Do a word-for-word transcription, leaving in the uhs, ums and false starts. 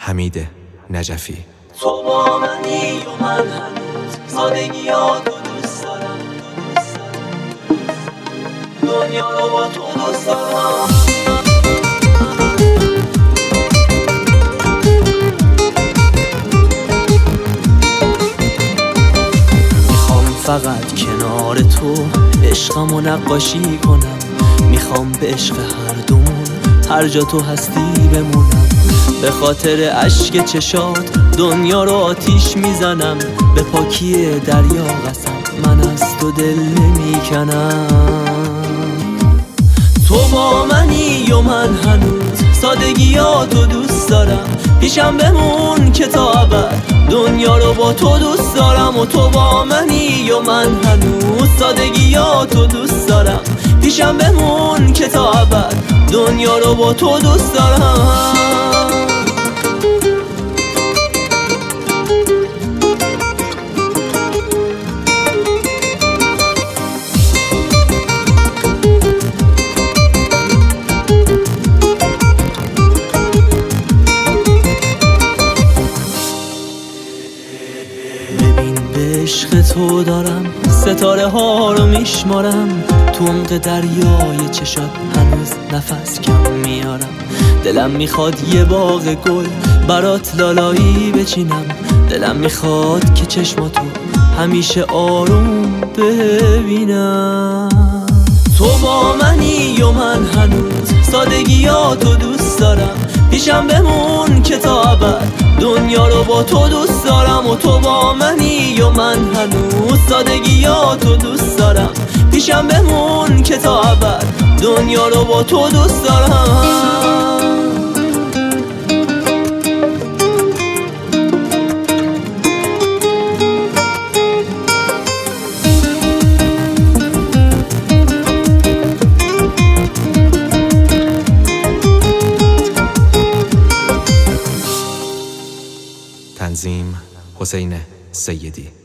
حمید نجفی. تو با منی و من هنوز سادگیاتو دوست دارم، دنیا رو با تو دوست دارم. میخوام فقط کنار تو عشقمو نقاشی کنم، میخوام به عشق هر دومون هر جا تو هستی بمونم. به خاطر اشک چشات دنیا رو آتیش میزنم، به پاکی دریا قسم من از تو دل نمیکنم. تو با منی و من هنوز سادگیاتو دوست دارم، پیشم بمون که تا ابد دنیا رو با تو دوست دارم. و تو با منی و من هنوز سادگیاتو دوست دارم، پیشم بمون که تا ابد دنیا رو با تو دوست دارم. عشق تو دارم ستاره ها رو میشمارم، تو عمق دریای چشات هنوز نفس کم میارم. دلم میخواد یه باغ گل برات لالایی بچینم، دلم میخواد که چشماتو همیشه آروم ببینم. تو با منی و من هنوز سادگیاتو دوست دارم، پیشم بمون که تا ابد دنیا رو با تو دوست دارم. و تو با منی و من هنوز سادگیاتو دوست دارم، پیشم بمون که تا ابد دنیا رو با تو دوست دارم. تنظیم حسین سیدی.